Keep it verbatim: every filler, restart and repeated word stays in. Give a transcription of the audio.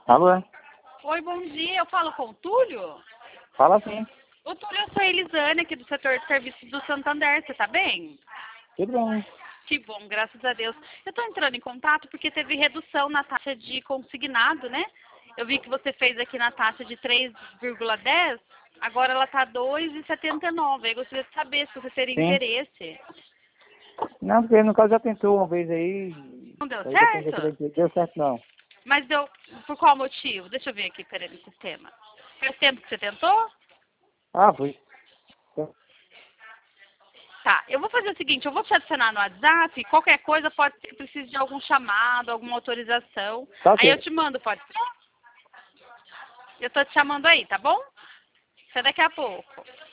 Alô? Oi, bom dia. Eu falo com o Túlio? Fala sim. O Túlio, eu sou a Elisane, aqui do setor de serviços do Santander. Você tá bem? Tudo bem. Que bom, graças a Deus. Eu tô entrando em contato porque teve redução na taxa de consignado, né? Eu vi que você fez aqui na taxa de três vírgula dez, agora ela tá dois vírgula setenta e nove. Eu gostaria de saber se você teria Sim. interesse. Não, porque no caso já tentou uma vez aí. Não deu Aí depois eu falei certo? que deu certo não. Mas deu por qual motivo? Deixa eu ver aqui, peraí, no sistema. Faz tempo que você tentou? Ah, foi. Tá, eu vou fazer o seguinte, eu vou te adicionar no WhatsApp, qualquer coisa pode ser que precise de algum chamado, alguma autorização. Tá Aí eu ok. te mando, pode ser? Eu tô te chamando aí, tá bom? Até daqui a pouco.